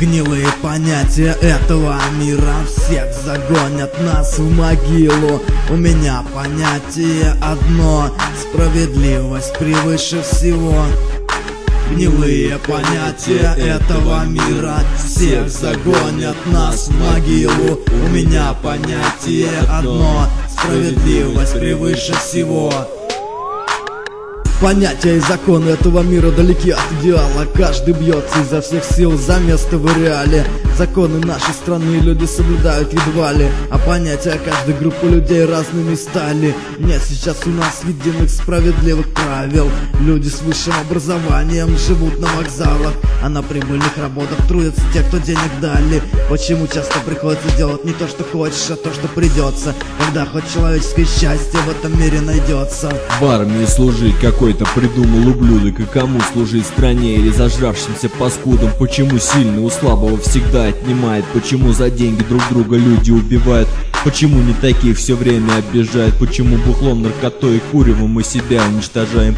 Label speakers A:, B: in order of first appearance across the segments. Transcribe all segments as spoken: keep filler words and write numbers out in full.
A: Гнилые понятия этого мира всех загонят нас в могилу. У меня понятие одно: справедливость превыше всего. Гнилые понятия этого мира всех загонят нас в могилу. У меня понятие одно: справедливость превыше всего. Понятия и законы этого мира далеки от идеала. Каждый бьется изо всех сил за место в реале. Законы нашей страны люди соблюдают едва ли, а понятия каждой группы людей разными стали. Нет сейчас у нас единых справедливых правил. Люди с высшим образованием живут на вокзалах, а на прибыльных работах трудятся те, кто денег дали. Почему часто приходится делать не то, что хочешь, а то, что придется, когда хоть человеческое счастье в этом мире найдется?
B: В армии служить какой-то придумал ублюдок, и кому служить стране или зажравшимся паскудам? Почему сильный у слабого всегда отнимает? Почему за деньги друг друга люди убивают? Почему не таких все время обижают? Почему бухлом, наркотой и куревом мы себя уничтожаем?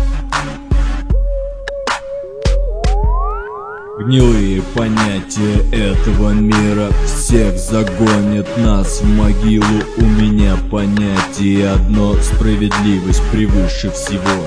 B: Гнилые понятия этого мира всех загонят нас в могилу. У меня понятие одно: справедливость превыше всего.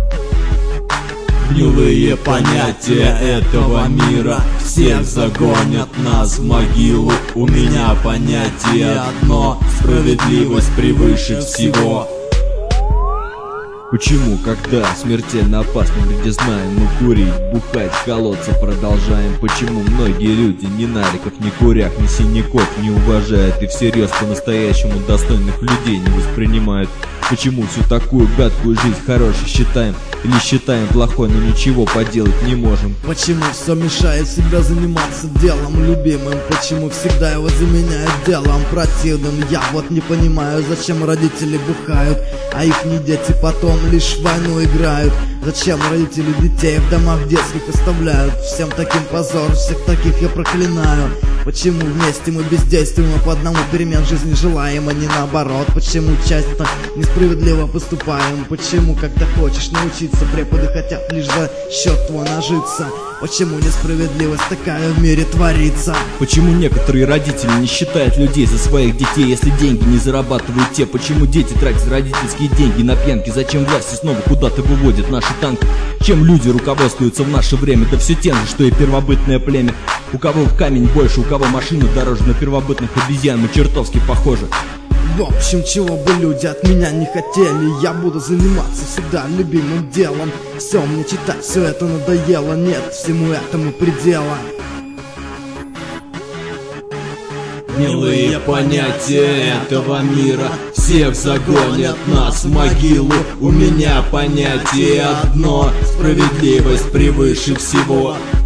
B: Гнилые понятия этого мира всех загонят нас в могилу. У меня понятие одно: справедливость превыше всего. Почему, когда смертельно опасно, где знаем мы курить, бухать, колоться продолжаем? Почему многие люди ни нариков, ни курях, ни синяков не уважают и всерьез по-настоящему достойных людей не воспринимают? Почему всю такую гадкую жизнь хорошей считаем или считаем плохой, но ничего поделать не можем?
A: Почему все мешает всегда заниматься делом любимым? Почему всегда его заменяют делом противным? Я вот не понимаю, зачем родители бухают, а их не дети потом лишь в войну играют. Зачем родители детей в домах детских оставляют? Всем таким позор, всех таких я проклинаю. Почему вместе мы бездействуем, а по одному перемен жизни желаем, а не наоборот? Почему часто несправедливо поступаем? Почему, когда хочешь научиться, преподы хотят лишь за счет твой нажиться? Почему несправедливость такая в мире творится?
B: Почему некоторые родители не считают людей за своих детей, если деньги не зарабатывают те? Почему дети тратят родительские деньги на пьянки? Зачем власти снова куда-то выводят наши танки? Чем люди руководствуются в наше время? Да все тем же, что и первобытное племя. У кого в камень больше, у кого машина дороже, на первобытных обезьян мы чертовски похожи.
A: В общем, чего бы люди от меня не хотели, я буду заниматься всегда любимым делом. Все мне читать, все это надоело, нет всему этому предела.
B: Гнилые понятия этого мира всех загонят нас в могилу. У меня понятие одно: справедливость превыше всего.